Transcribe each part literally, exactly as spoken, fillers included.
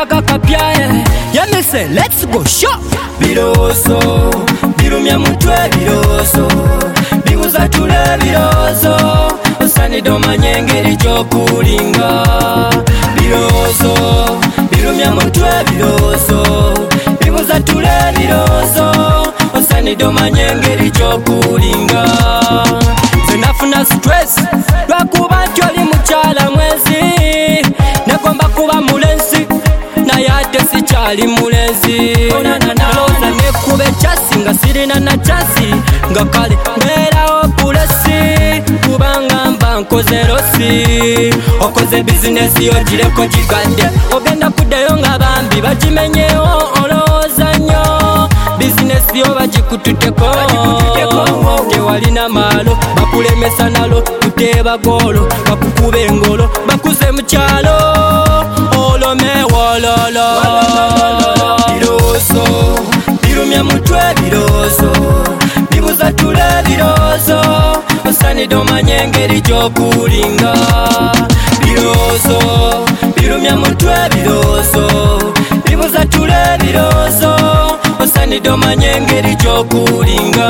paka kapyaye. Yeah, me say, let's go shop. Birozo, birumya mutwe birozo, bibuza tule birozo, osani domanye ngeri gyokulinga. Birozo, birumya mutwe birozo, bibuza tule birozo, osani domanye ngeri gyokulinga. Zenafuna stress, lwakuba nti oli mukyala mwezi, negomba kuba mulenzi, naye ate sikyali mulenzi. Olowooza nekkuba ekyasi nga sirina na kyasi, nga kale mbeerawo pulesi, kubanga mba nkoze losi. Okoze bizinesi ogireko gigadde, ogenda kuddayo nga bambi bagimenyewo. Olowooza nnyo bizinesi yo bagikututteko, tewalina maalo bakulemesa nalo, kuteeba goolo bakukuba engolo, bakuze mu kyalo olomewololo. Birozo, birumya mutwe birozo, bibuza tule birozo, osani domanye ngeri gyokulinga. Birozo, birumya mutwe birozo, bibuza tule birozo, osani domanye ngeri gyokulinga.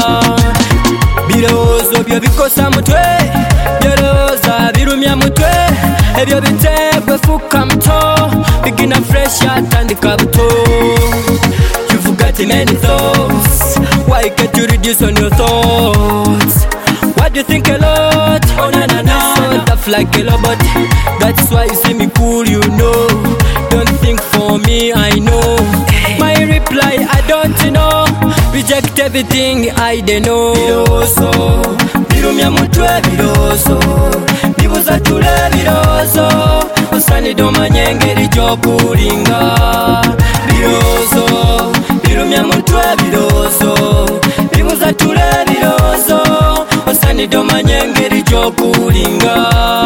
Birozo byo bikosa mutwe, byolowooza birumya mutwe, ebyo bitegwe fuka muto, begina fresh atandika buto. You've got many thoughts, why can't you reduce on your thoughts? Why do you think a lot? Oh na na na, so tough like a robot. That's why you see me cool, you know. Don't think for me, I know. My reply, I don't know. Reject everything, I don't know. Birozo, birumya mutwe birozo, bibuza tule birozo, osani domanye ngeri gyokulinga. Birozo, birumya mutwe birozo, bibuza tule birozo, osani domanye ngeri gyokulinga.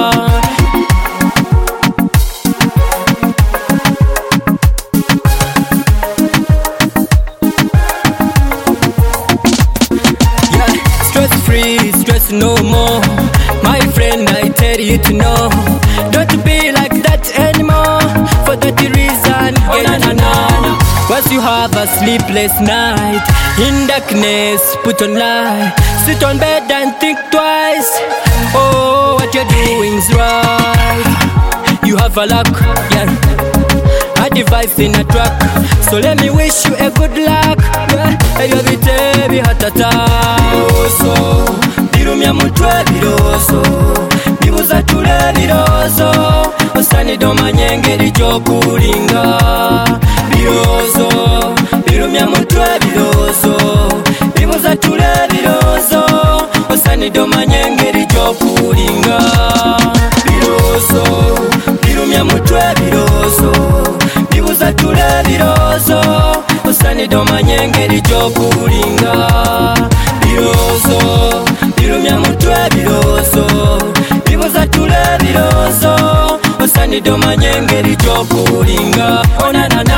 Free, stress no more. My friend, I tell you to know, don't be like that anymore. For that reason, oh, na, na, na. Once you have a sleepless night, in darkness, put on light, sit on bed and think twice. Oh, what you're doing's right. You have a luck, yeah. A device in a truck, so let me wish you a good luck. Yeah, you'll be baby heart attack. Birozo, birumya mutwe birozo, bibuza tule birozo, osani domanye ngeri gyokulinga. Birozo, birumya mutwe birozo, bibuza tule birozo, osani domanye ngeri gyokulinga. Birozo, birumya mutwe birozo, bibuza tule birozo, osani domanye ngeri gyokulinga. Birozo, birumya mutwe birozo, bibuza tule birozo, osani domanye ngeri gyokulinga. Oh na na